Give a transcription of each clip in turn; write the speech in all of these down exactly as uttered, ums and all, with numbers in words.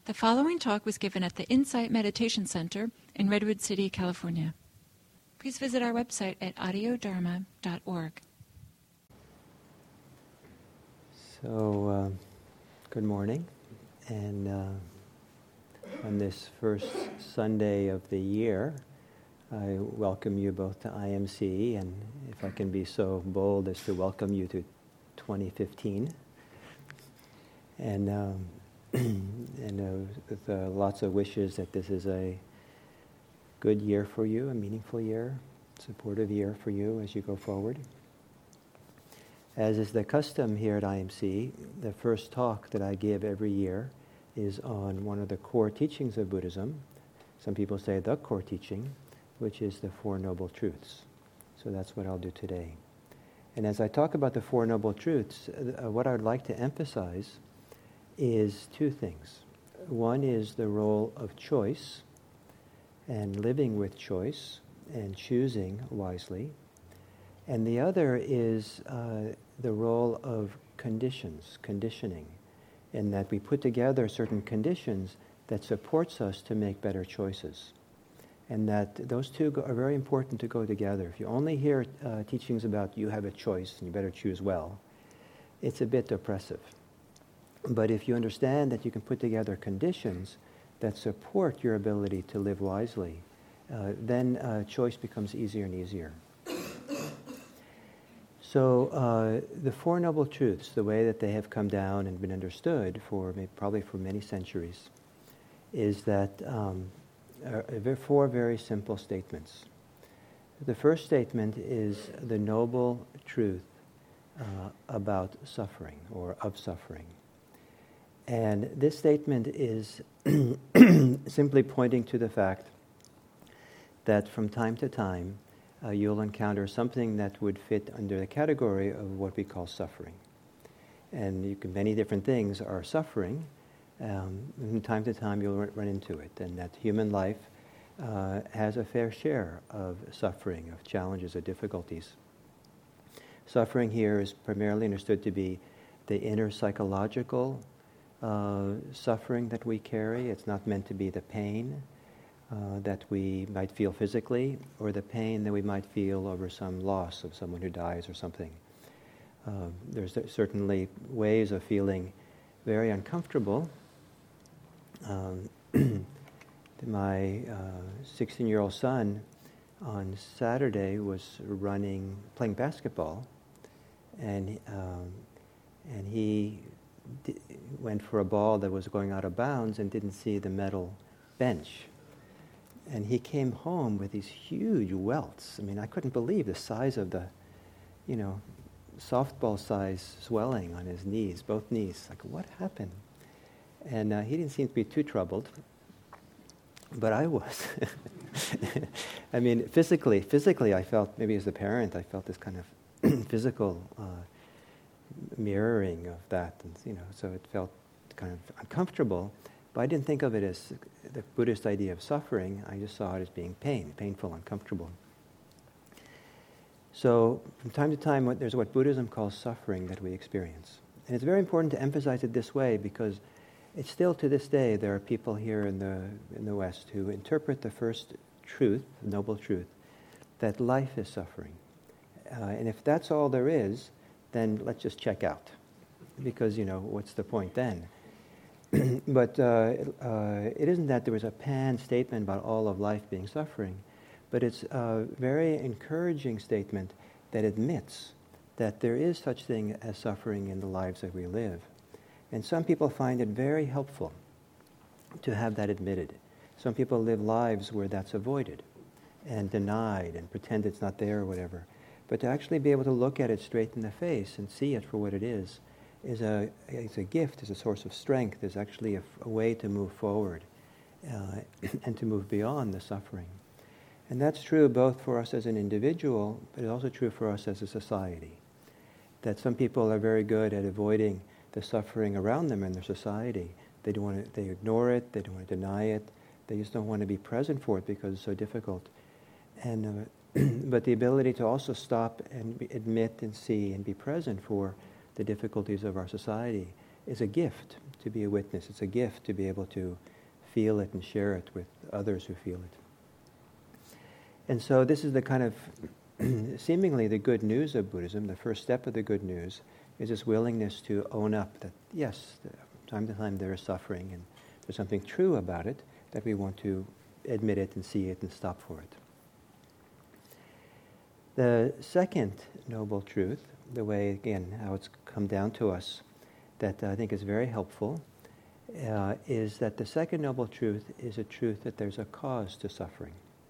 The following talk was given at the Insight Meditation Center in Redwood City, California. Please visit our website at audio dharma dot org. So, uh, good morning, and uh, on this first Sunday of the year, I welcome you both to I M C, and if I can be so bold as to welcome you to twenty fifteen. And um, and uh, with uh, lots of wishes that this is a good year for you, a meaningful year, supportive year for you as you go forward. As is the custom here at I M C, the first talk that I give every year is on one of the core teachings of Buddhism. Some people say the core teaching, which is the Four Noble Truths. So that's what I'll do today. And as I talk about the Four Noble Truths, uh, what I would like to emphasize is two things. One is the role of choice and living with choice and choosing wisely. And the other is uh, the role of conditions, conditioning, in that we put together certain conditions that supports us to make better choices. And that those two go, are very important to go together. If you only hear uh, teachings about you have a choice and you better choose well, it's a bit oppressive. But if you understand that you can put together conditions that support your ability to live wisely, uh, then uh, choice becomes easier and easier. So uh, the Four Noble Truths, the way that they have come down and been understood for maybe, probably for many centuries, is that um, are four very simple statements. The first statement is the noble truth uh, about suffering or of suffering. And this statement is simply pointing to the fact that from time to time uh, you'll encounter something that would fit under the category of what we call suffering. And you can, many different things are suffering. Um, from time to time you'll run into it, and that human life uh, has a fair share of suffering, of challenges, of difficulties. Suffering here is primarily understood to be the inner psychological Uh, suffering that we carry. It's not meant to be the pain uh, that we might feel physically, or the pain that we might feel over some loss of someone who dies or something. Uh, there's certainly ways of feeling very uncomfortable. Um, my sixteen-year-old uh, son on Saturday was running, playing basketball, and um, and he D- went for a ball that was going out of bounds and didn't see the metal bench. And he came home with these huge welts. I mean, I couldn't believe the size of the, you know, softball size swelling on his knees, both knees. Like, what happened? And uh, he didn't seem to be too troubled, but I was. I mean, physically, physically I felt, maybe as a parent, I felt this kind of physical uh, mirroring of that, and you know, so it felt kind of uncomfortable, but I didn't think of it as the Buddhist idea of suffering. I just saw it as being pain, painful, uncomfortable. So from time to time, what, there's what Buddhism calls suffering that we experience. And it's very important to emphasize it this way, because it's still to this day, there are people here in the in the West who interpret the first truth, the noble truth, that life is suffering. Uh, and if that's all there is, then let's just check out, because, you know, what's the point then? But uh, uh, it isn't that there was a pan statement about all of life being suffering, but it's a very encouraging statement that admits that there is such thing as suffering in the lives that we live. And some people find it very helpful to have that admitted. Some people live lives where that's avoided and denied and pretend it's not there or whatever. But to actually be able to look at it straight in the face and see it for what it is, is a is a gift, is a source of strength, is actually a, a way to move forward uh, and to move beyond the suffering. And that's true both for us as an individual, but it's also true for us as a society. That some people are very good at avoiding the suffering around them in their society. They don't want to, they ignore it, they don't want to deny it, they just don't want to be present for it because it's so difficult. And uh, but the ability to also stop and be, admit and see and be present for the difficulties of our society is a gift to be a witness. It's a gift to be able to feel it and share it with others who feel it. And so this is the kind of seemingly the good news of Buddhism. The first step of the good news is this willingness to own up that, yes, time to time there is suffering and there's something true about it, that we want to admit it and see it and stop for it. The second noble truth, the way, again, how it's come down to us, that I think is very helpful, uh, is that the second noble truth is a truth that there's a cause to suffering.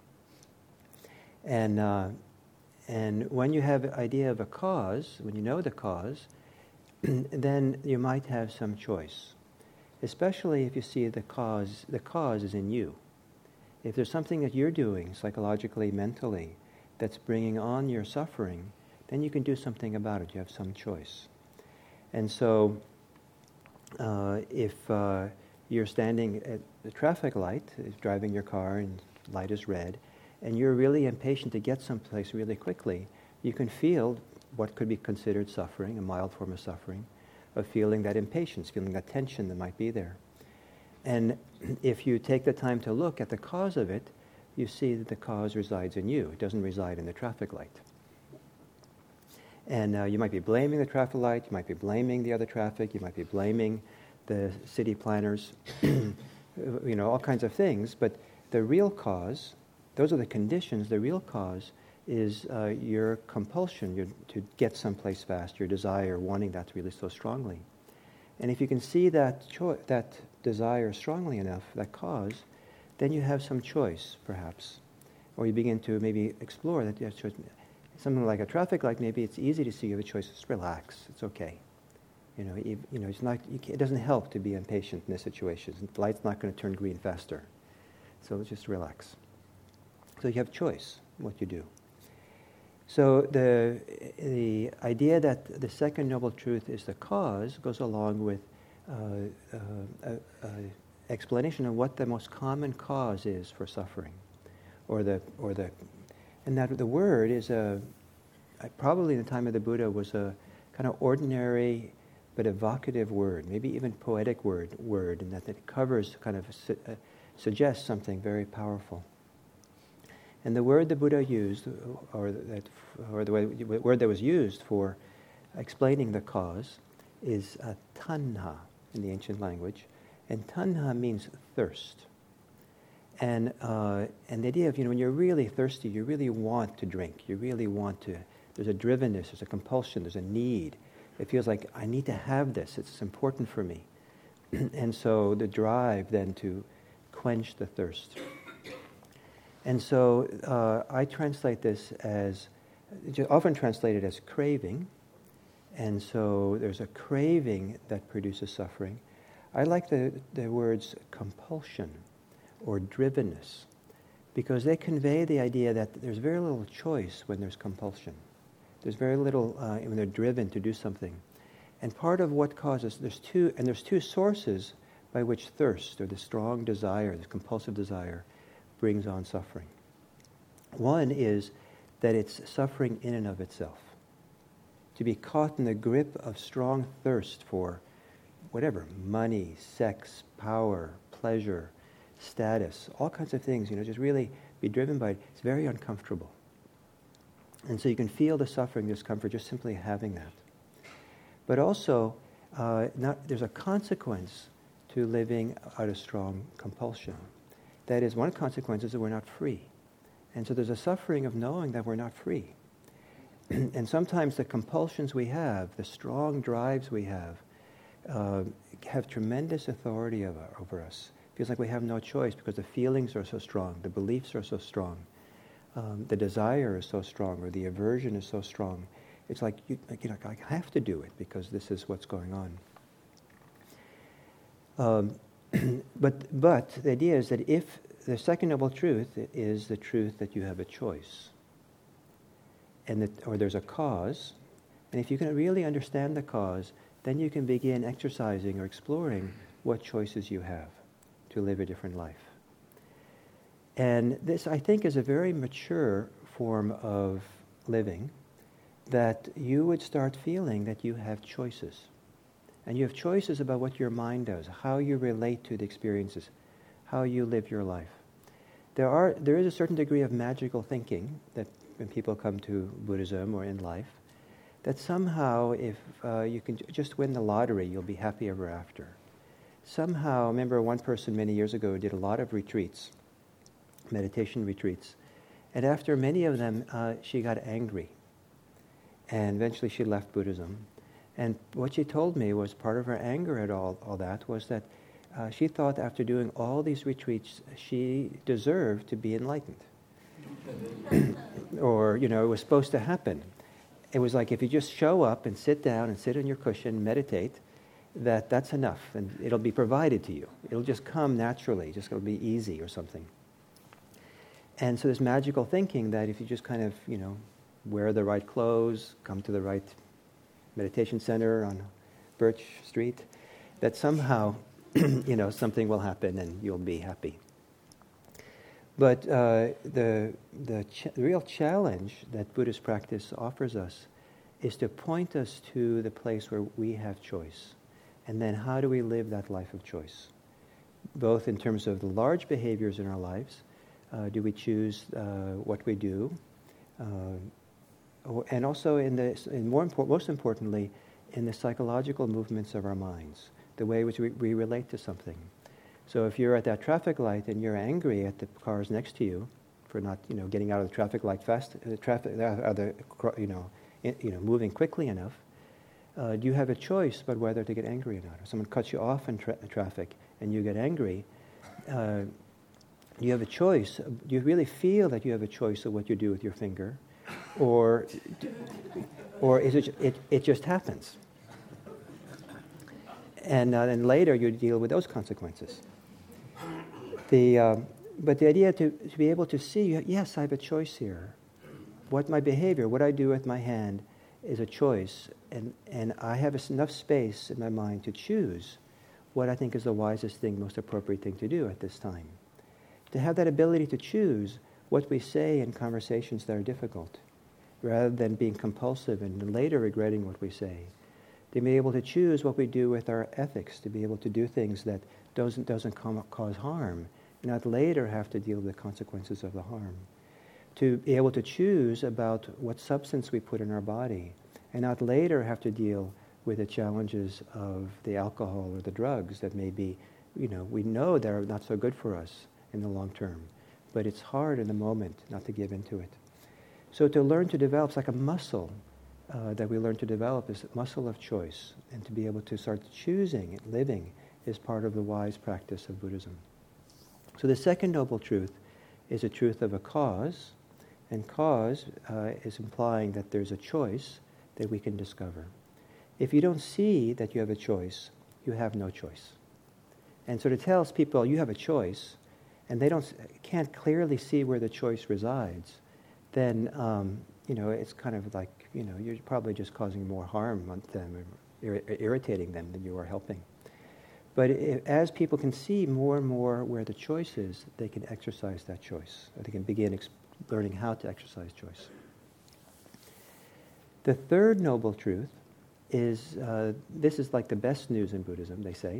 And uh, and when you have an idea of a cause, when you know the cause, then you might have some choice. Especially if you see the cause, the cause is in you. If there's something that you're doing psychologically, mentally, that's bringing on your suffering, then you can do something about it. You have some choice. And so uh, if uh, you're standing at the traffic light, driving your car and light is red, and you're really impatient to get someplace really quickly, you can feel what could be considered suffering, a mild form of suffering, of feeling that impatience, feeling that tension that might be there. And if you take the time to look at the cause of it, you see that the cause resides in you. It doesn't reside in the traffic light. And uh, you might be blaming the traffic light, you might be blaming the other traffic, you might be blaming the city planners, you know, all kinds of things, but the real cause, those are the conditions, the real cause is uh, your compulsion your, to get someplace fast, your desire, wanting that really so strongly. And if you can see that cho- that desire strongly enough, that cause, then you have some choice, perhaps. Or you begin to maybe explore that you have choice. Something like a traffic light, maybe it's easy to see you have a choice. Just relax. It's okay. You know, you, you know, it's not. You it doesn't help to be impatient in this situation. The light's not going to turn green faster. So just relax. So you have choice what you do. So the the idea that the second noble truth is the cause goes along with uh, uh, uh, uh, explanation of what the most common cause is for suffering, or the or the, and that the word is a probably in the time of the Buddha was a kind of ordinary but evocative word, maybe even poetic word word, and that it covers kind of su- uh, suggests something very powerful. And the word the Buddha used, or that, or the way, word that was used for explaining the cause, is uh, tanha in the ancient language, and tanha means thirst. And uh, and the idea of, you know, when you're really thirsty, you really want to drink, you really want to. There's a drivenness, there's a compulsion, there's a need. It feels like I need to have this. It's important for me, and so the drive then to quench the thirst. And so uh, I translate this as, often translated as craving. And so there's a craving that produces suffering. I like the, the words compulsion or drivenness, because they convey the idea that there's very little choice when there's compulsion. There's very little uh, when they're driven to do something. And part of what causes, there's two, and there's two sources by which thirst, or the strong desire, the compulsive desire, brings on suffering. One is that it's suffering in and of itself. To be caught in the grip of strong thirst for whatever, money, sex, power, pleasure, status, all kinds of things, you know, just really be driven by it, it's very uncomfortable. And so you can feel the suffering, discomfort, just simply having that. But also, uh, not, there's a consequence to living out of strong compulsion. That is, one consequence is that we're not free. And so there's a suffering of knowing that we're not free. And sometimes the compulsions we have, the strong drives we have, uh, have tremendous authority over, over us. It feels like we have no choice because the feelings are so strong, the beliefs are so strong, um, the desire is so strong, or the aversion is so strong. It's like, you, you know, I have to do it because this is what's going on. Um, but but the idea is that if the second noble truth is the truth that you have a choice, and that, or there's a cause, and if you can really understand the cause, then you can begin exercising or exploring what choices you have to live a different life. And this, I think, is a very mature form of living, that you would start feeling that you have choices. And you have choices about what your mind does, how you relate to the experiences, how you live your life. There are there is a certain degree of magical thinking that when people come to Buddhism or in life, that somehow if uh, you can j- just win the lottery, you'll be happy ever after. Somehow, I remember one person many years ago did a lot of retreats, meditation retreats, and after many of them, uh, she got angry. And eventually she left Buddhism. And what she told me was part of her anger at all, all that was that uh, she thought after doing all these retreats, she deserved to be enlightened. Or, you know, it was supposed to happen. It was like if you just show up and sit down and sit on your cushion, meditate, that that's enough, and it'll be provided to you. It'll just come naturally, just it'll be easy or something. And so this magical thinking that if you just kind of, you know, wear the right clothes, come to the right meditation center on Birch Street, that somehow, you know, something will happen and you'll be happy. But uh, the the, ch- the real challenge that Buddhist practice offers us is to point us to the place where we have choice. And then how do we live that life of choice? Both in terms of the large behaviors in our lives, uh, do we choose uh, what we do? Uh, and also, in the, in more impor- most importantly, in the psychological movements of our minds, the way in which we, we relate to something. So if you're at that traffic light and you're angry at the cars next to you for not, you know, getting out of the traffic light fast, the traffic, uh, the, you know, in, you know, moving quickly enough, uh, do you have a choice about whether to get angry or not? If someone cuts you off in tra- traffic and you get angry, uh, do you have a choice? Do you really feel that you have a choice of what you do with your finger, or, or is it, it it just happens? And uh, then later you deal with those consequences. The, um, but the idea to, to be able to see, yes, I have a choice here. What my behavior, what I do with my hand is a choice, and, and I have enough space in my mind to choose what I think is the wisest thing, most appropriate thing to do at this time. To have that ability to choose what we say in conversations that are difficult, rather than being compulsive and later regretting what we say. To be able to choose what we do with our ethics, to be able to do things that doesn't doesn't come, cause harm, and not later have to deal with the consequences of the harm. To be able to choose about what substance we put in our body, and not later have to deal with the challenges of the alcohol or the drugs that may be, you know, we know they're not so good for us in the long term, but it's hard in the moment not to give into it. So to learn to develop, it's like a muscle uh, that we learn to develop, is a muscle of choice, and to be able to start choosing, living, is part of the wise practice of Buddhism. So the second noble truth is a truth of a cause, and cause uh, is implying that there's a choice that we can discover. If you don't see that you have a choice, you have no choice. And so to tell people you have a choice, and they don't can't clearly see where the choice resides, then um, you know it's kind of like you know you're probably just causing more harm on them, or ir- irritating them than you are helping. But if, as people can see more and more where the choice is, they can exercise that choice. Or they can begin ex- learning how to exercise choice. The third noble truth is, uh, this is like the best news in Buddhism, they say.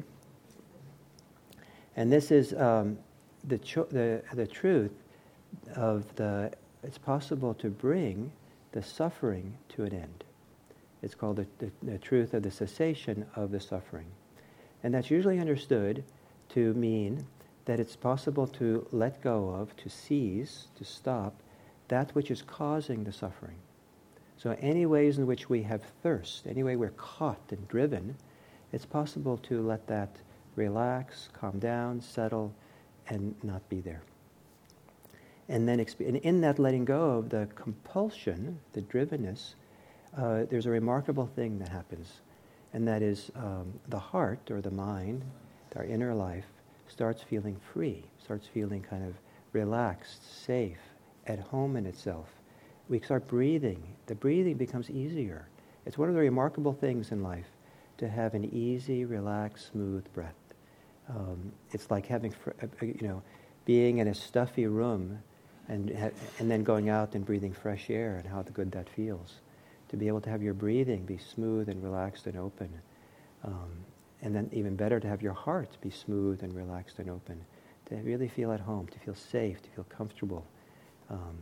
And this is um, the, cho- the the truth of the, it's possible to bring the suffering to an end. It's called the, the, the truth of the cessation of the suffering. And that's usually understood to mean that it's possible to let go of, to seize, to stop, that which is causing the suffering. So any ways in which we have thirst, any way we're caught and driven, it's possible to let that relax, calm down, settle, and not be there. And then exp- and in that letting go of the compulsion, the drivenness, uh, there's a remarkable thing that happens. And that is um, the heart or the mind, our inner life, starts feeling free, starts feeling kind of relaxed, safe, at home in itself. We start breathing. The breathing becomes easier. It's one of the remarkable things in life to have an easy, relaxed, smooth breath. Um, it's like having, fr- uh, you know, being in a stuffy room and ha- and then going out and breathing fresh air, and how good that feels. To be able to have your breathing be smooth and relaxed and open. Um, and then even better to have your heart be smooth and relaxed and open, to really feel at home, to feel safe, to feel comfortable. Um,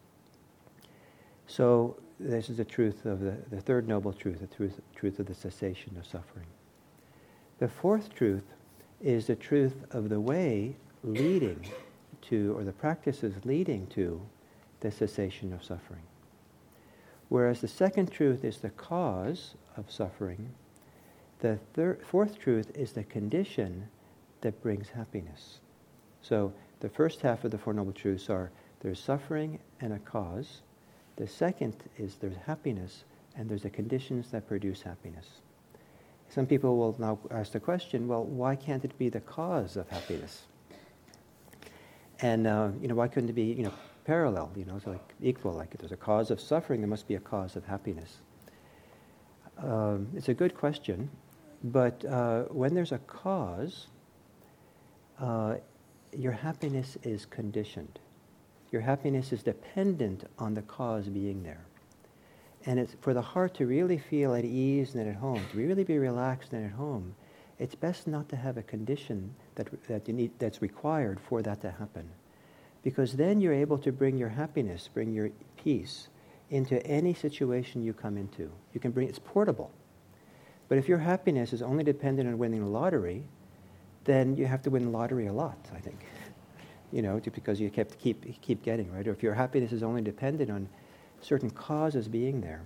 so this is the truth of the, the third noble truth, the truth, truth of the cessation of suffering. The fourth truth is the truth of the way leading to, or the practices leading to, the cessation of suffering. Whereas the second truth is the cause of suffering, the third, fourth truth is the condition that brings happiness. So the first half of the Four Noble Truths are there's suffering and a cause. The second is there's happiness and there's the conditions that produce happiness. Some people will now ask the question, well, why can't it be the cause of happiness? And, uh, you know, why couldn't it be, you know, parallel, you know, it's like equal, like if there's a cause of suffering, there must be a cause of happiness. Um, it's a good question, but uh, when there's a cause, uh, your happiness is conditioned. Your happiness is dependent on the cause being there. And it's for the heart to really feel at ease and at home, to really be relaxed and at home, it's best not to have a condition that, that you need, that's required for that to happen. Because then you're able to bring your happiness, bring your peace into any situation you come into. You can bring, it's portable. But if your happiness is only dependent on winning the lottery, then you have to win the lottery a lot, I think. You know, to, because you kept keep keep getting, right? Or if your happiness is only dependent on certain causes being there.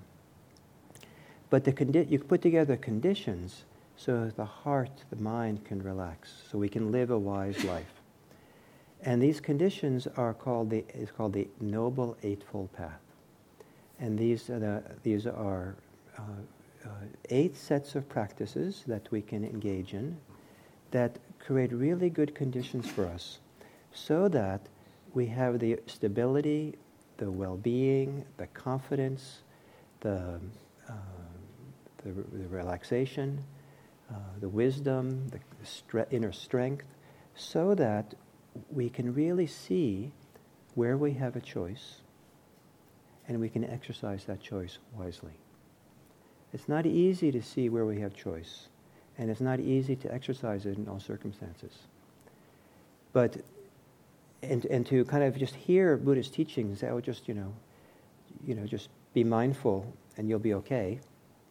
But the condi- you put together conditions so that the heart, the mind can relax, so we can live a wise life. And these conditions are called the is called the Noble Eightfold Path. And these are the, these are uh, uh, eight sets of practices that we can engage in that create really good conditions for us, so that we have the stability, the well-being, the confidence, the uh, the, the relaxation, uh, the wisdom, the stre- inner strength, so that we can really see where we have a choice and we can exercise that choice wisely. It's not easy to see where we have choice, and it's not easy to exercise it in all circumstances. But, and and to kind of just hear Buddhist teachings, that would just, you know, you know, just be mindful and you'll be okay.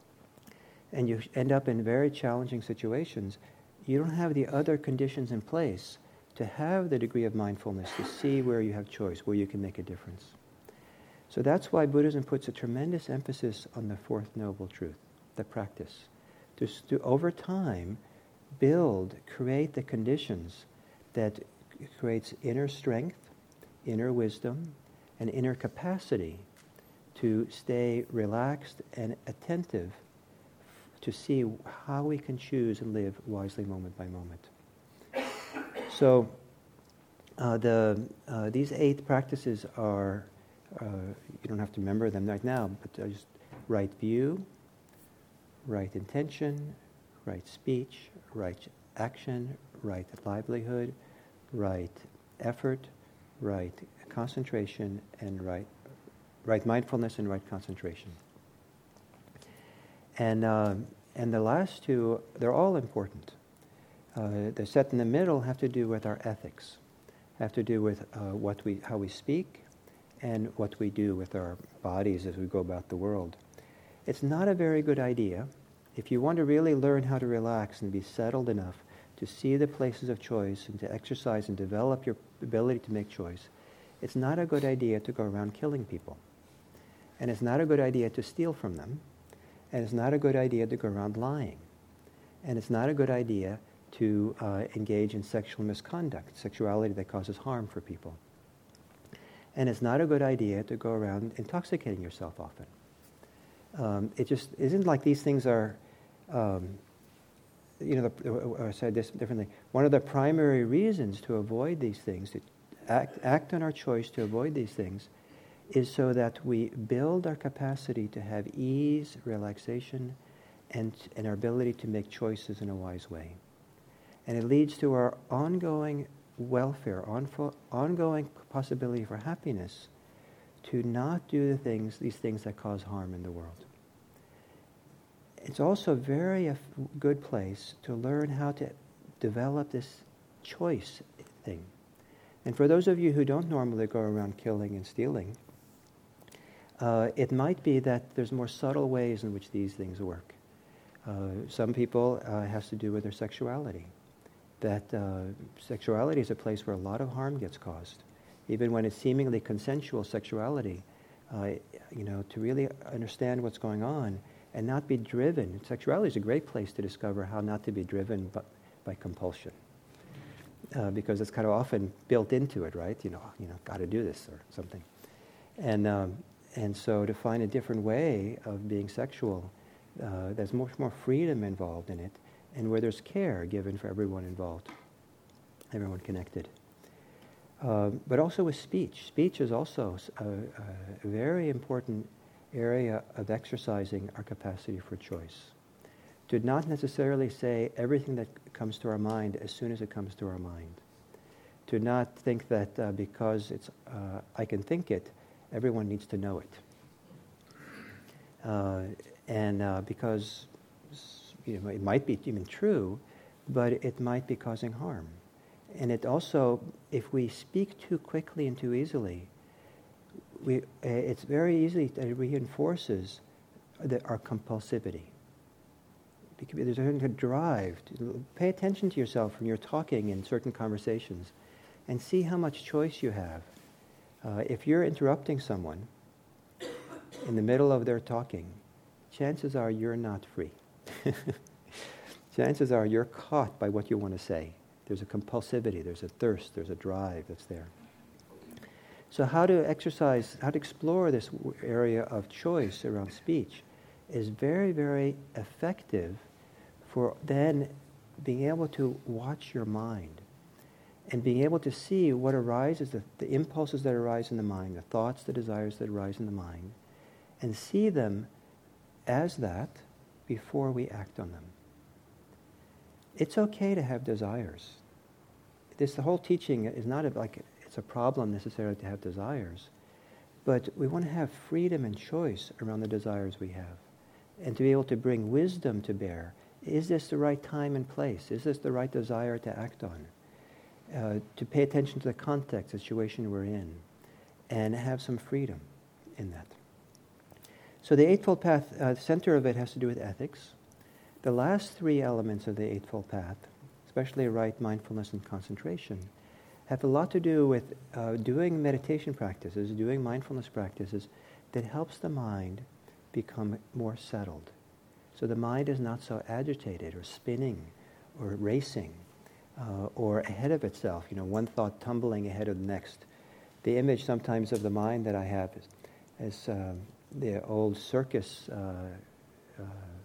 And you end up in very challenging situations. You don't have the other conditions in place to have the degree of mindfulness, to see where you have choice, where you can make a difference. So that's why Buddhism puts a tremendous emphasis on the fourth noble truth, the practice. To, to over time, build, create the conditions that creates inner strength, inner wisdom, and inner capacity to stay relaxed and attentive to see how we can choose and live wisely moment by moment. So uh, the uh, these eight practices are, uh, you don't have to remember them right now, but uh, just right view, right intention, right speech, right action, right livelihood, right effort, right concentration, and right right mindfulness and right concentration. And uh, and the last two, they're all important. Uh, the set in the middle have to do with our ethics, have to do with uh, what we, how we speak, and what we do with our bodies as we go about the world. It's not a very good idea, if you want to really learn how to relax and be settled enough to see the places of choice and to exercise and develop your ability to make choice, it's not a good idea to go around killing people. And it's not a good idea to steal from them. And it's not a good idea to go around lying. And it's not a good idea to uh, engage in sexual misconduct, sexuality that causes harm for people. And it's not a good idea to go around intoxicating yourself often. Um, it just isn't like these things are, um, you know, the, or I said this differently, one of the primary reasons to avoid these things, to act, act on our choice to avoid these things, is so that we build our capacity to have ease, relaxation, and, and our ability to make choices in a wise way. And it leads to our ongoing welfare, onfo- ongoing possibility for happiness, to not do the things, these things that cause harm in the world. it's also a very a good place to learn how to develop this choice thing. And for those of you who don't normally go around killing and stealing, uh, it might be that there's more subtle ways in which these things work. Uh, some people uh, it has to do with their sexuality. That uh, sexuality is a place where a lot of harm gets caused. Even when it's seemingly consensual sexuality, uh, you know, to really understand what's going on and not be driven. Sexuality is a great place to discover how not to be driven by, by compulsion. Uh, because it's kind of often built into it, right? You know, you know, got to do this or something. And um, and so to find a different way of being sexual, uh, there's much more freedom involved in it, and where there's care given for everyone involved, everyone connected. Uh, but also with speech. Speech is also a, a very important area of exercising our capacity for choice. To not necessarily say everything that comes to our mind as soon as it comes to our mind. To not think that uh, because it's uh, I can think it, everyone needs to know it. Uh, and uh, because you know, it might be even true, but it might be causing harm. And it also, if we speak too quickly and too easily, we, uh, it's very easy, it reinforces the, our compulsivity. There's a drive. To pay attention to yourself when you're talking in certain conversations and see how much choice you have. Uh, if you're interrupting someone in the middle of their talking, chances are you're not free. Chances are you're caught by what you want to say. There's a compulsivity, there's a thirst, there's a drive that's there. So how to exercise, how to explore this area of choice around speech is very, very effective for then being able to watch your mind and being able to see what arises, the, the impulses that arise in the mind, the thoughts, the desires that arise in the mind, and see them as that before we act on them. It's okay to have desires. This, the whole teaching is not a, like it's a problem necessarily to have desires, but we want to have freedom and choice around the desires we have. And to be able to bring wisdom to bear. Is this the right time and place? Is this the right desire to act on? Uh, to pay attention to the context, situation we're in, and have some freedom in that. So the Eightfold Path, uh, the center of it has to do with ethics. The last three elements of the Eightfold Path, especially right mindfulness and concentration, have a lot to do with uh, doing meditation practices, doing mindfulness practices that helps the mind become more settled. So the mind is not so agitated or spinning or racing uh, or ahead of itself, you know, one thought tumbling ahead of the next. The image sometimes of the mind that I have is, is um, the old circus uh, uh,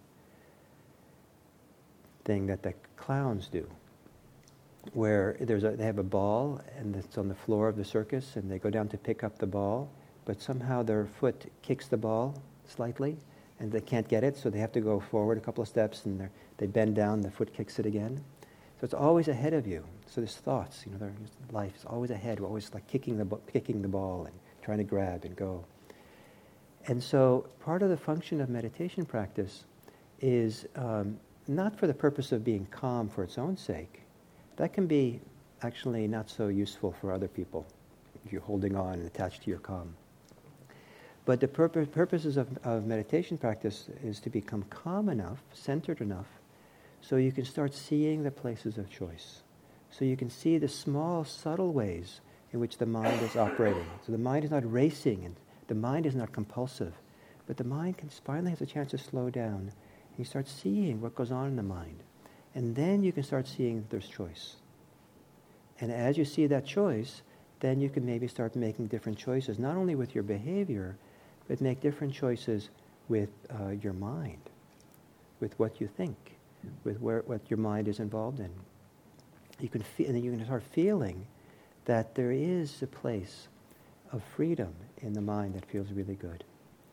thing that the clowns do, where there's a, they have a ball and it's on the floor of the circus and they go down to pick up the ball, but somehow their foot kicks the ball slightly, and they can't get it, so they have to go forward a couple of steps, and they bend down, the foot kicks it again. So it's always ahead of you. So there's thoughts, you know, their life is always ahead. We're always like kicking the kicking the ball and trying to grab and go. And so part of the function of meditation practice is um, not for the purpose of being calm for its own sake. That can be actually not so useful for other people if you're holding on and attached to your calm. But the purpose, purposes of, of meditation practice is to become calm enough, centered enough, so you can start seeing the places of choice. So you can see the small, subtle ways in which the mind is operating. So the mind is not racing, and the mind is not compulsive, but the mind can finally has a chance to slow down, and you start seeing what goes on in the mind. And then you can start seeing that there's choice. And as you see that choice, then you can maybe start making different choices, not only with your behavior, but make different choices with uh, your mind, with what you think, with where what your mind is involved in. You can feel, and then you can start feeling that there is a place of freedom in the mind that feels really good.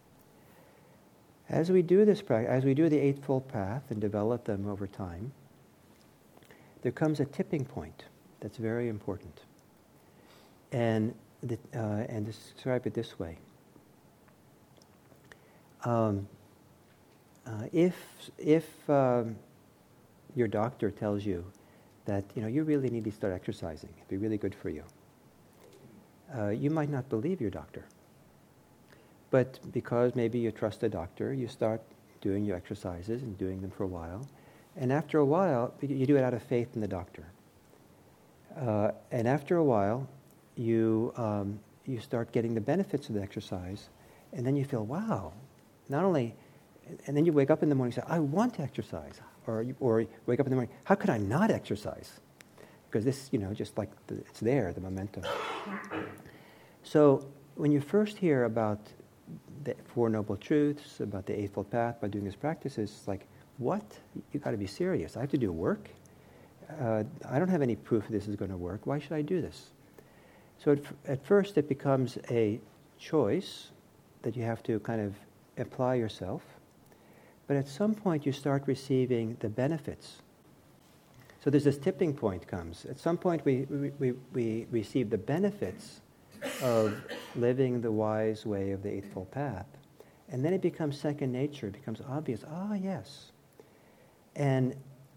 As we do this practice, as we do the Eightfold Path and develop them over time, there comes a tipping point that's very important. And the, uh, and describe it this way. Um, uh, uh, if if um, your doctor tells you that you know you really need to start exercising, it'd be really good for you, uh, you might not believe your doctor. But because maybe you trust a doctor, you start doing your exercises and doing them for a while. And after a while, you do it out of faith in the doctor. Uh, and after a while, you um, you start getting the benefits of the exercise, and then you feel, wow, not only, and then you wake up in the morning and say, I want to exercise. Or you, or you wake up in the morning, how could I not exercise? Because this, you know, just like the, it's there, the momentum. So when you first hear about the Four Noble Truths, about the Eightfold Path, by doing these practices, it's like, what? You got to be serious. I have to do work? Uh, I don't have any proof this is going to work. Why should I do this? So at, f- at first it becomes a choice that you have to kind of apply yourself. But at some point you start receiving the benefits. So there's this tipping point comes. At some point we, we, we, we receive the benefits of living the wise way of the Eightfold Path. And then it becomes second nature. It becomes obvious. Ah, yes. And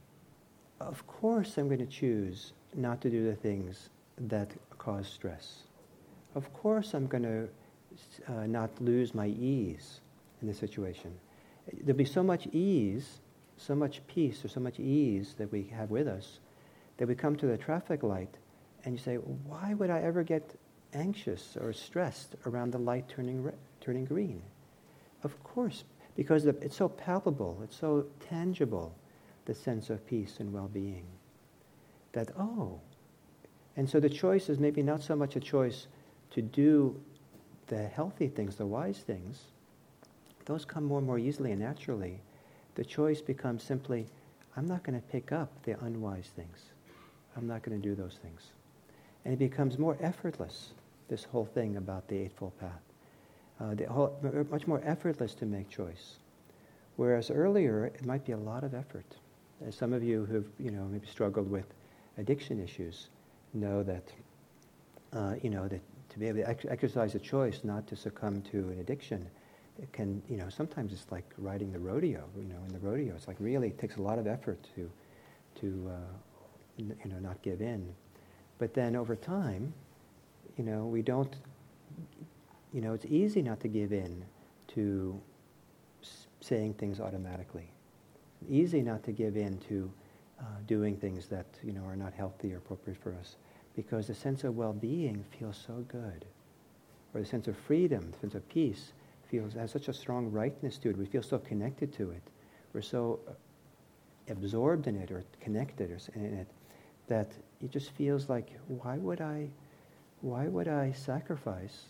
of course I'm going to choose not to do the things that cause stress. Of course I'm going to uh, not lose my ease in this situation. There'll be so much ease, so much peace, or so much ease that we have with us, that we come to the traffic light and you say, why would I ever get anxious or stressed around the light turning re- turning green? Of course, because the, it's so palpable, it's so tangible, the sense of peace and well-being, that, oh, and so the choice is maybe not so much a choice to do the healthy things, the wise things. Those come more and more easily and naturally. The choice becomes simply, I'm not going to pick up the unwise things. I'm not going to do those things. And it becomes more effortless, this whole thing about the Eightfold Path. Uh, the whole, much more effortless to make choice. Whereas earlier, it might be a lot of effort. As some of you who've, you know, maybe struggled with addiction issues know that, uh, you know, that to be able to ex- exercise a choice not to succumb to an addiction, it can, you know, sometimes it's like riding the rodeo, you know, in the rodeo. It's like really, it takes a lot of effort to, to, uh, n- you know, not give in. But then over time, you know, we don't, you know, it's easy not to give in to s- saying things automatically. Easy not to give in to uh, doing things that, you know, are not healthy or appropriate for us, because the sense of well-being feels so good. Or the sense of freedom, the sense of peace, feels has such a strong rightness to it. We feel so connected to it. We're so absorbed in it or connected or in it that it just feels like, why would I, why would I sacrifice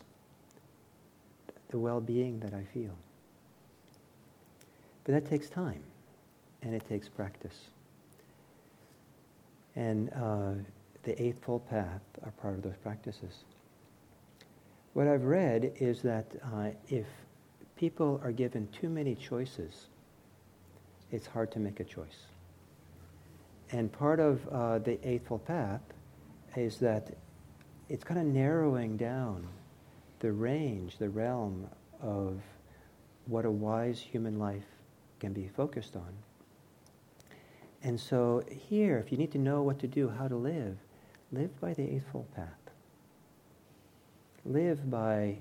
the well-being that I feel? But that takes time, and it takes practice. And uh, the Eightfold Path are part of those practices. What I've read is that uh, if people are given too many choices, it's hard to make a choice. And part of uh, the Eightfold Path is that it's kind of narrowing down the range, the realm of what a wise human life can be focused on. And so here, if you need to know what to do, how to live, live by the Eightfold Path. Live by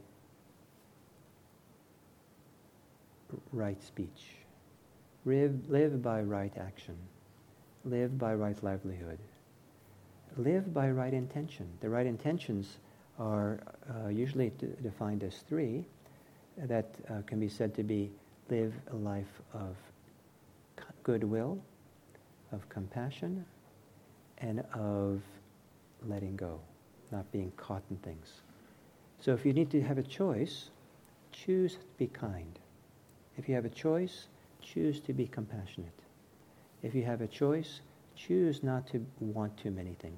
right speech. Live, live by right action. Live by right livelihood. Live by right intention. The right intentions are uh, usually d- defined as three, that uh, can be said to be live a life of c- goodwill, of compassion, and of letting go, not being caught in things. So if you need to have a choice, choose to be kind. If you have a choice, choose to be compassionate. If you have a choice, choose not to want too many things.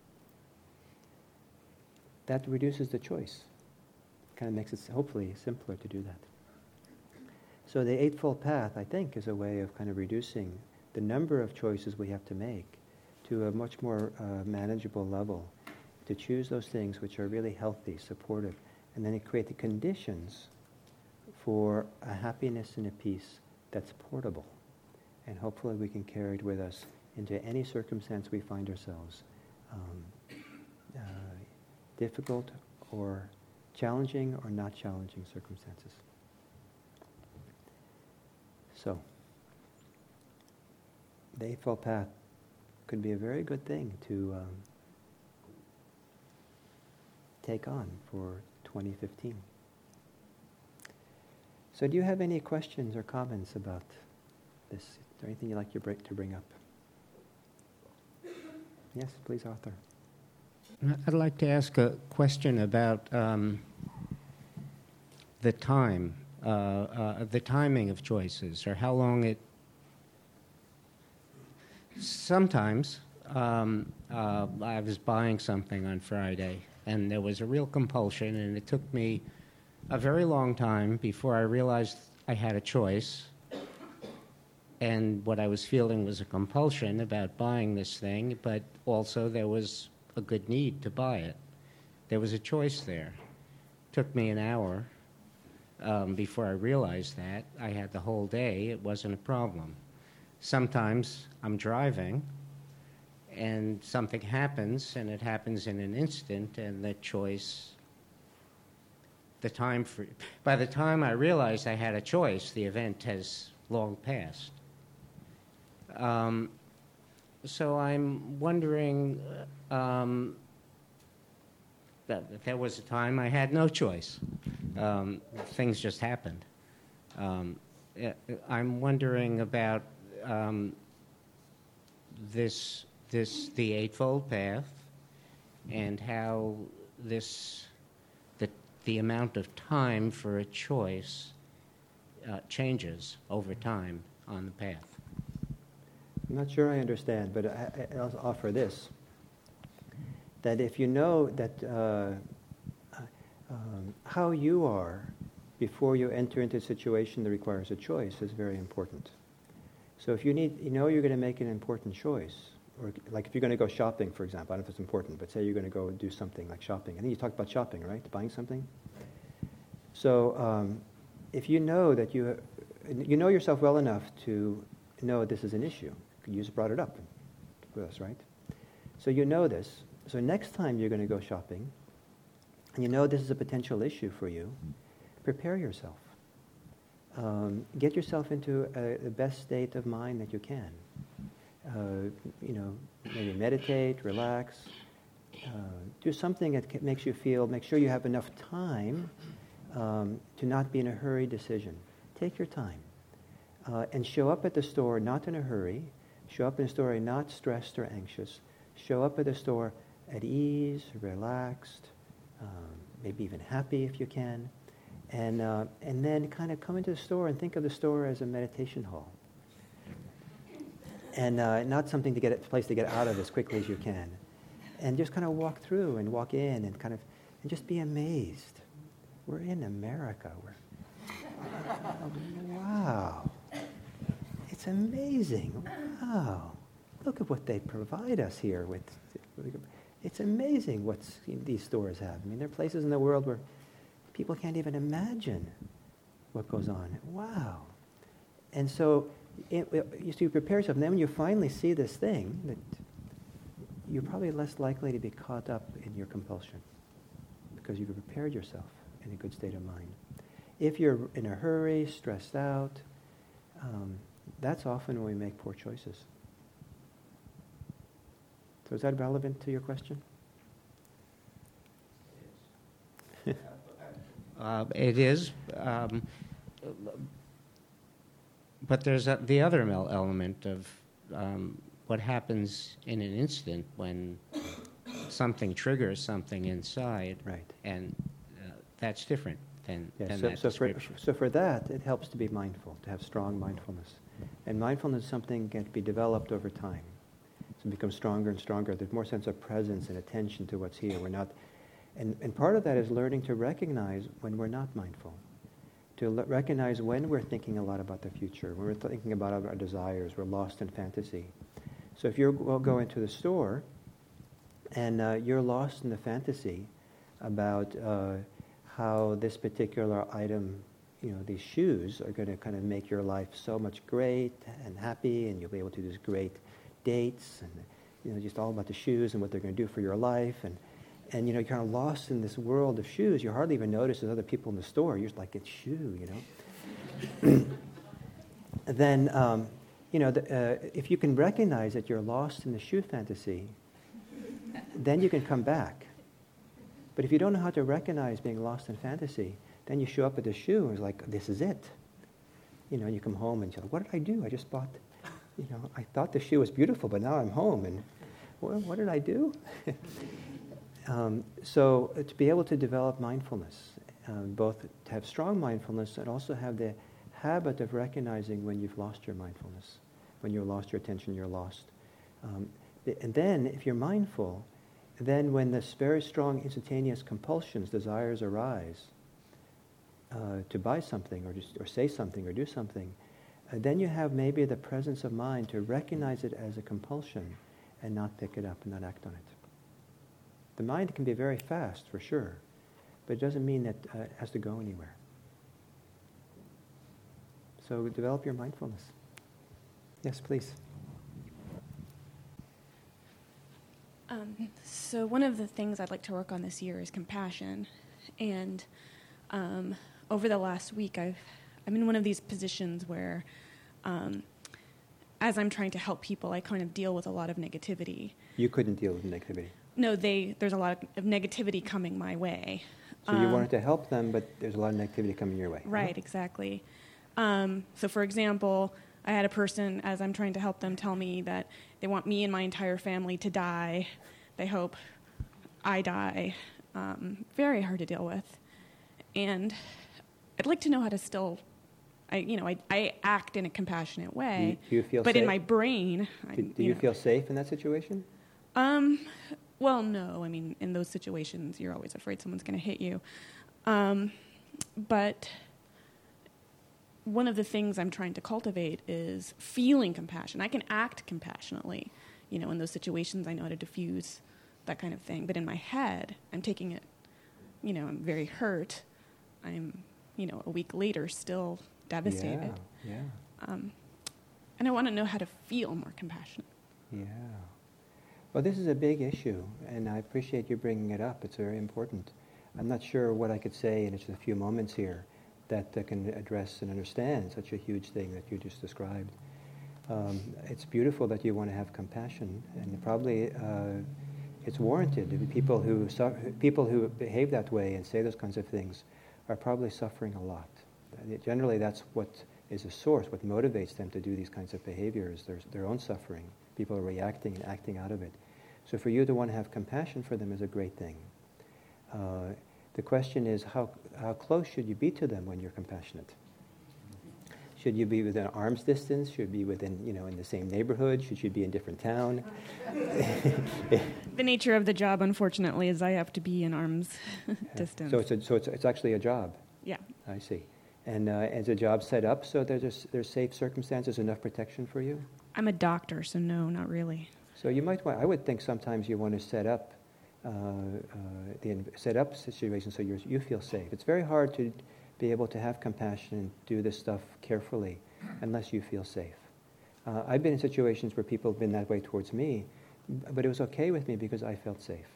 That reduces the choice. Kind of makes it hopefully simpler to do that. So the Eightfold Path, I think, is a way of kind of reducing the number of choices we have to make to a much more uh, manageable level, to choose those things which are really healthy, supportive, and then create the conditions for a happiness and a peace that's portable. And hopefully we can carry it with us into any circumstance we find ourselves, um, uh, difficult or challenging or not challenging circumstances. So, the Eightfold Path could be a very good thing to um, take on for twenty fifteen. So do you have any questions or comments about this? Is there anything you'd like to bring, to bring up? Yes, please, Arthur. I'd like to ask a question about um, the time, uh, uh, the timing of choices, or how long it... Sometimes um, uh, I was buying something on Friday, and there was a real compulsion, and it took me a very long time before I realized I had a choice, and what I was feeling was a compulsion about buying this thing, but also there was a good need to buy it. There was a choice there. It took me an hour um, before I realized that. I had the whole day. It wasn't a problem. Sometimes I'm driving, and something happens, and it happens in an instant, and the choice, the time for, by the time I realized I had a choice, the event has long passed. Um, so I'm wondering, um, that there was a time I had no choice. Um, things just happened. Um, I'm wondering about um, this, this, the Eightfold Path, and how this, the, the amount of time for a choice uh, changes over time on the path. I'm not sure I understand, but I, I'll offer this. That if you know that uh, um, how you are before you enter into a situation that requires a choice is very important. So if you need, you know you're going to make an important choice, or like if you're going to go shopping, for example, I don't know if it's important, but say you're going to go do something like shopping. I think you talked about shopping, right? Buying something. So um, if you know that you, you know yourself well enough to know this is an issue. You just brought it up with us, right? So you know this. So next time you're going to go shopping, and you know this is a potential issue for you, prepare yourself. Um, get yourself into a, the best state of mind that you can. Uh, you know, maybe meditate, relax, uh, do something that makes you feel, make sure you have enough time um, to not be in a hurried decision. Take your time. Uh, and show up at the store not in a hurry. Show up in the store not stressed or anxious. Show up at the store at ease, relaxed, um, maybe even happy if you can. And, uh, and then kind of come into the store and think of the store as a meditation hall. And uh, not something to get, a place to get out of as quickly as you can. And just kind of walk through and walk in and kind of, and just be amazed. We're in America. We're, wow. It's amazing. Wow. Look at what they provide us here with. It's amazing what these stores have. I mean, there are places in the world where people can't even imagine what goes on. Wow. And so it, it, you prepare yourself, and then when you finally see this thing, that you're probably less likely to be caught up in your compulsion because you've prepared yourself in a good state of mind. If you're in a hurry, stressed out, um, that's often when we make poor choices. So is that relevant to your question? uh, it is, um, but there's a, the other element of um, what happens in an instant when something triggers something inside, right? And uh, that's different than, yeah, than so, that so for, description. so for that, it helps to be mindful, to have strong mindfulness. And mindfulness is something that can be developed over time. So it becomes stronger and stronger. There's more sense of presence and attention to what's here. We're not, and, and part of that is learning to recognize when we're not mindful. To le- recognize when we're thinking a lot about the future, when we're thinking about our, our desires, we're lost in fantasy. So if you will go into the store and uh, you're lost in the fantasy about uh, how this particular item you know, these shoes are going to kind of make your life so much great and happy, and you'll be able to do these great dates, and you know, just all about the shoes and what they're going to do for your life, and and you know, you're kind of lost in this world of shoes. You hardly even notice there's other people in the store. You're just like, it's shoe, you know. Then, um, you know, the, uh, if you can recognize that you're lost in the shoe fantasy, then you can come back. But if you don't know how to recognize being lost in fantasy, then you show up at the shoe and it's like, this is it. You know, you come home and you're like, what did I do? I just bought, you know, I thought the shoe was beautiful, but now I'm home and, well, what did I do? um, so uh, to be able to develop mindfulness, um, both to have strong mindfulness and also have the habit of recognizing when you've lost your mindfulness, when you've lost your attention, you're lost. Um, and then, if you're mindful, then when this very strong instantaneous compulsions, desires arise uh, to buy something or just, or say something or do something, uh, then you have maybe the presence of mind to recognize it as a compulsion and not pick it up and not act on it. The mind can be very fast, for sure, but it doesn't mean that uh, it has to go anywhere. So develop your mindfulness. Yes, please. Um, so one of the things I'd like to work on this year is compassion. And um, over the last week, I've, I'm in one of these positions where um, as I'm trying to help people, I kind of deal with a lot of negativity. You couldn't deal with negativity? No, they, there's a lot of negativity coming my way. So you um, wanted to help them, but there's a lot of negativity coming your way. Right, huh? exactly. Um, so for example, I had a person, as I'm trying to help them, tell me that they want me and my entire family to die. They hope I die. Um, very hard to deal with. And I'd like to know how to still, I, you know, I, I act in a compassionate way. Do you, do you feel but safe? in my brain, I, Do, do you, you know, feel safe in that situation? Um, well, no. I mean, in those situations, you're always afraid someone's going to hit you. Um, but one of the things I'm trying to cultivate is feeling compassion. I can act compassionately, you know, in those situations. I know how to diffuse that kind of thing. But in my head, I'm taking it, you know, I'm very hurt. I'm, you know, a week later still devastated. Yeah, yeah. Um, and I want to know how to feel more compassionate. Yeah. Well, this is a big issue, and I appreciate you bringing it up. It's very important. I'm not sure what I could say in just a few moments here that uh, can address and understand such a huge thing that you just described. Um, it's beautiful that you want to have compassion, and probably uh, it's warranted. People who su- people who behave that way and say those kinds of things are probably suffering a lot. Generally, that's what is a source, what motivates them to do these kinds of behaviors, their, their own suffering. People are reacting and acting out of it. So for you to want to have compassion for them is a great thing. Uh, the question is, how how close should you be to them when you're compassionate? Should you be within arm's distance? Should you be within, you know, in the same neighborhood? Should you be in a different town? The nature of the job, unfortunately, is I have to be in arm's distance. So it's a, so it's it's actually a job. Yeah. I see. And uh, is the job set up so that there's there's safe circumstances, enough protection for you? I'm a doctor, so no, not really. So you might want. I would think sometimes you want to set up uh, uh, the set up situations so you you feel safe. It's very hard to be able to have compassion and do this stuff carefully unless you feel safe. Uh, I've been in situations where people have been that way towards me, but it was okay with me because I felt safe.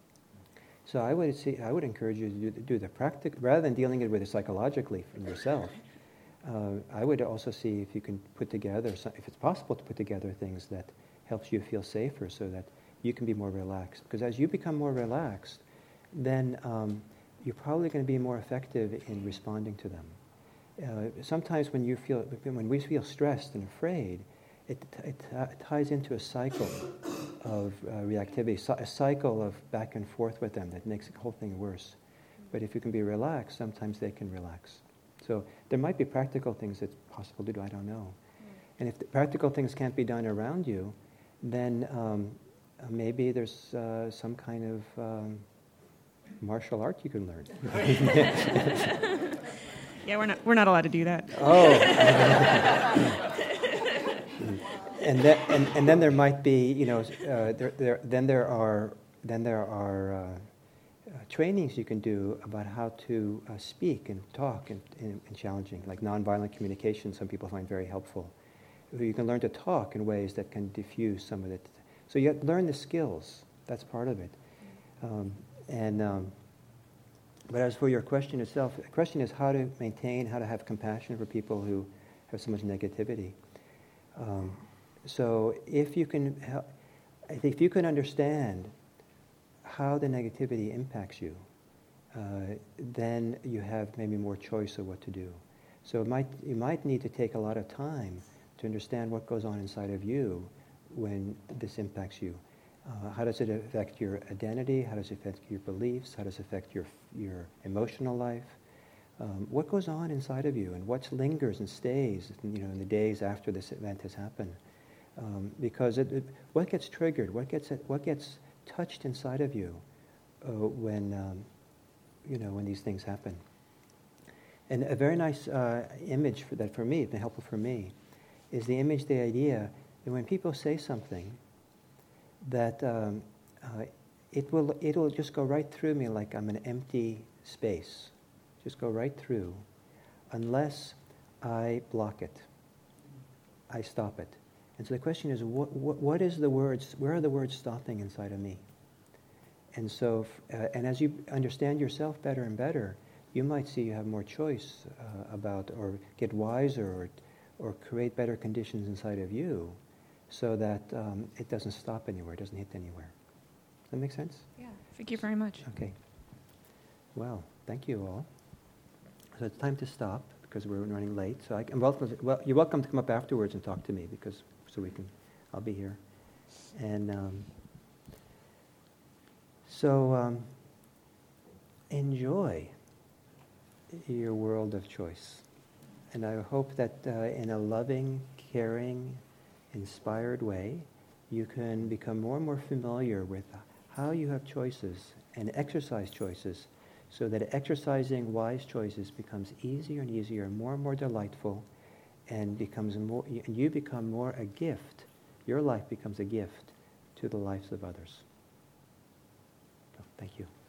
So I would see, I would encourage you to do, do the practical, rather than dealing it with it psychologically from yourself. Uh, I would also see if you can put together, if it's possible to put together things that helps you feel safer so that you can be more relaxed. Because as you become more relaxed, then um, you're probably going to be more effective in responding to them. Uh, sometimes when you feel, when we feel stressed and afraid, it, it uh, ties into a cycle of uh, reactivity, a cycle of back and forth with them that makes the whole thing worse. But if you can be relaxed, sometimes they can relax. So there might be practical things that's possible to do, I don't know. And if the practical things can't be done around you, then um, uh, maybe there's uh, some kind of um, martial art you can learn. Yeah, we're not we're not allowed to do that. Oh. and then and, and then there might be, you know, uh, there, there then there are then there are uh, uh, trainings you can do about how to uh, speak and talk and, and, and challenging, like nonviolent communication. Some people find very helpful. You can learn to talk in ways that can diffuse some of it. So you have to learn the skills. That's part of it. Um, and um, but as for your question itself, the question is how to maintain, how to have compassion for people who have so much negativity. Um, so if you can, help, I think if you can understand how the negativity impacts you, uh, then you have maybe more choice of what to do. So it might, you might need to take a lot of time to understand what goes on inside of you when this impacts you. Uh, how does it affect your identity? How does it affect your beliefs? How does it affect your your emotional life? Um, what goes on inside of you, and what lingers and stays, you know, in the days after this event has happened? Um, because it, it, what gets triggered? What gets what gets touched inside of you uh, when um, you know when these things happen? And a very nice uh, image for that for me, it's been helpful for me, is the image, the idea that when people say something, that um, uh, it will it'll just go right through me like I'm an empty space, just go right through, unless I block it, I stop it. And so the question is, what what, what is the words? Where are the words stopping inside of me? And so, uh, and as you understand yourself better and better, you might see you have more choice uh, about, or get wiser, or or create better conditions inside of you, so that um, it doesn't stop anywhere, it doesn't hit anywhere. Does that make sense? Yeah, thank you very much. Okay. Well, thank you all. So it's time to stop because we're running late. So I can welcome. Well, you're welcome to come up afterwards and talk to me because so we can. I'll be here. And um, so um, enjoy your world of choice, and I hope that uh, in a loving, caring, inspired way, you can become more and more familiar with how you have choices and exercise choices, so that exercising wise choices becomes easier and easier, and more and more delightful, and becomes more. And you become more a gift. Your life becomes a gift to the lives of others. So, thank you.